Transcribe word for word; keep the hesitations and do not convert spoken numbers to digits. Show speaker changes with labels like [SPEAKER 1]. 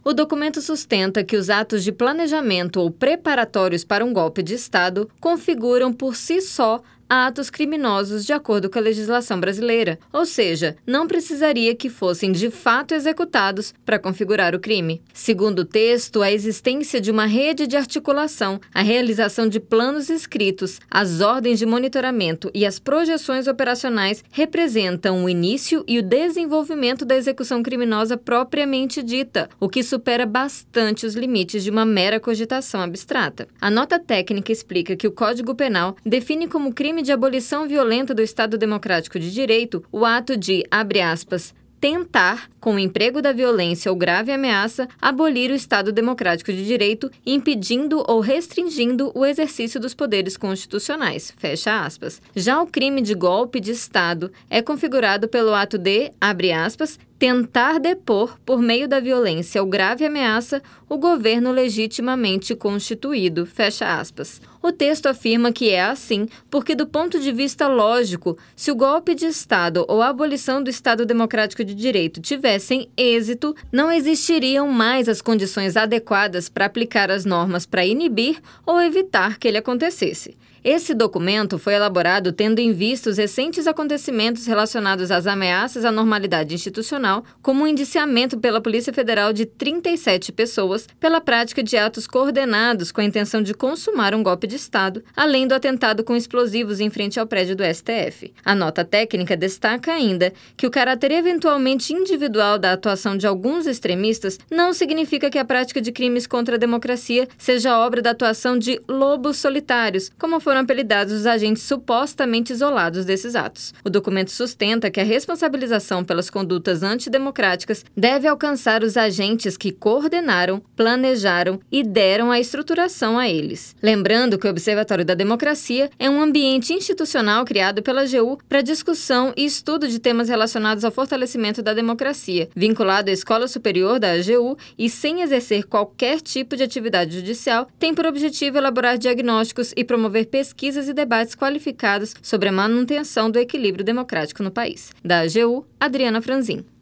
[SPEAKER 1] O documento sustenta que os atos de planejamento ou preparatórios para um golpe de Estado configuram por si só atos criminosos de acordo com a legislação brasileira, ou seja, não precisaria que fossem de fato executados para configurar o crime. Segundo o texto, a existência de uma rede de articulação, a realização de planos escritos, as ordens de monitoramento e as projeções operacionais representam o início e o desenvolvimento da execução criminosa propriamente dita, o que supera bastante os limites de uma mera cogitação abstrata. A nota técnica explica que o Código Penal define como crime de abolição violenta do Estado Democrático de Direito o ato de, abre aspas, tentar, com o emprego da violência ou grave ameaça, abolir o Estado Democrático de Direito, impedindo ou restringindo o exercício dos poderes constitucionais, fecha aspas. Já o crime de golpe de Estado é configurado pelo ato de, abre aspas, tentar depor, por meio da violência ou grave ameaça, o governo legitimamente constituído, fecha aspas. O texto afirma que é assim porque, do ponto de vista lógico, se o golpe de Estado ou a abolição do Estado Democrático de Direito tivessem êxito, não existiriam mais as condições adequadas para aplicar as normas para inibir ou evitar que ele acontecesse. Esse documento foi elaborado tendo em vista os recentes acontecimentos relacionados às ameaças à normalidade institucional, como o indiciamento pela Polícia Federal de trinta e sete pessoas pela prática de atos coordenados com a intenção de consumar um golpe de Estado, além do atentado com explosivos em frente ao prédio do S T F. A nota técnica destaca ainda que o caráter eventualmente individual da atuação de alguns extremistas não significa que a prática de crimes contra a democracia seja obra da atuação de lobos solitários, como foram apelidados os agentes supostamente isolados desses atos. O documento sustenta que a responsabilização pelas condutas antidemocráticas deve alcançar os agentes que coordenaram, planejaram e deram a estruturação a eles. Lembrando que o Observatório da Democracia é um ambiente institucional criado pela A G U para discussão e estudo de temas relacionados ao fortalecimento da democracia, vinculado à Escola Superior da A G U e sem exercer qualquer tipo de atividade judicial, tem por objetivo elaborar diagnósticos e promover pesquisas e debates qualificados sobre a manutenção do equilíbrio democrático no país. Da A G U, Adriana Franzin.